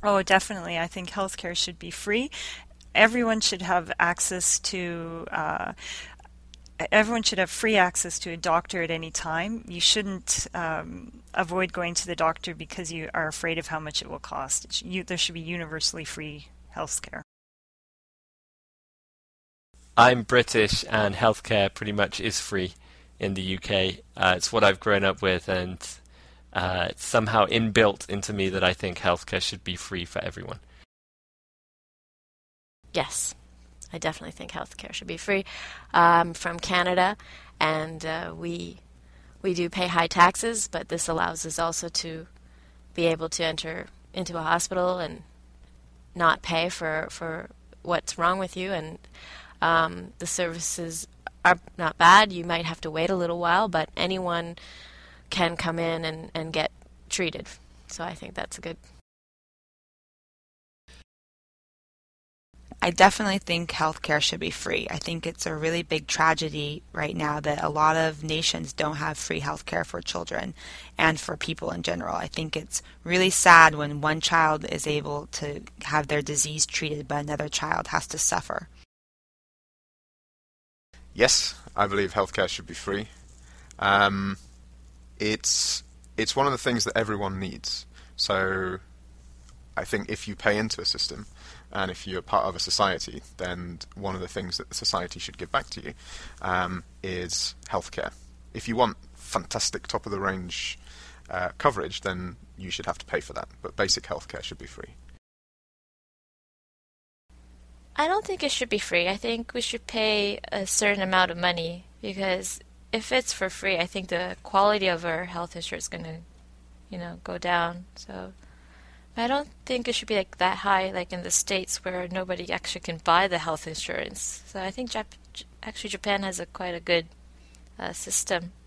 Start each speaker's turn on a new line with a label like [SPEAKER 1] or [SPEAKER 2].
[SPEAKER 1] Oh, definitely. I think healthcare should be free. Everyone should have access to everyone should have free access to a doctor at any time. You shouldn't avoid going to the doctor because you are afraid of how much it will cost. There should be universally free healthcare.
[SPEAKER 2] I'm British, and healthcare pretty much is free in the UK. It's what I've grown up with, and it's somehow inbuilt into me that I think healthcare should be free for everyone.
[SPEAKER 3] Yes, I definitely think healthcare should be free. I'm from Canada, and we do pay high taxes, but this allows us also to be able to enter into a hospital and not pay for what's wrong with you. And the services are not bad. You might have to wait a little while, but anyone can come in and get treated. So I think that's a good.
[SPEAKER 4] I definitely think healthcare should be free. I think it's a really big tragedy right now that a lot of nations don't have free healthcare for children and for people in general. I think it's really sad when one child is able to have their disease treated but another child has to suffer.
[SPEAKER 5] Yes, I believe healthcare should be free. It's one of the things that everyone needs. So I think if you pay into a system and if you're part of a society, then one of the things that the society should give back to you is healthcare. If you want fantastic top-of-the-range coverage, then you should have to pay for that. But basic healthcare should be free.
[SPEAKER 3] I don't think it should be free. I think we should pay a certain amount of money because if it's for free, I think the quality of our health insurance is going to, go down. So I don't think it should be like that high, like in the States where nobody actually can buy the health insurance. So I think actually Japan has quite a good system.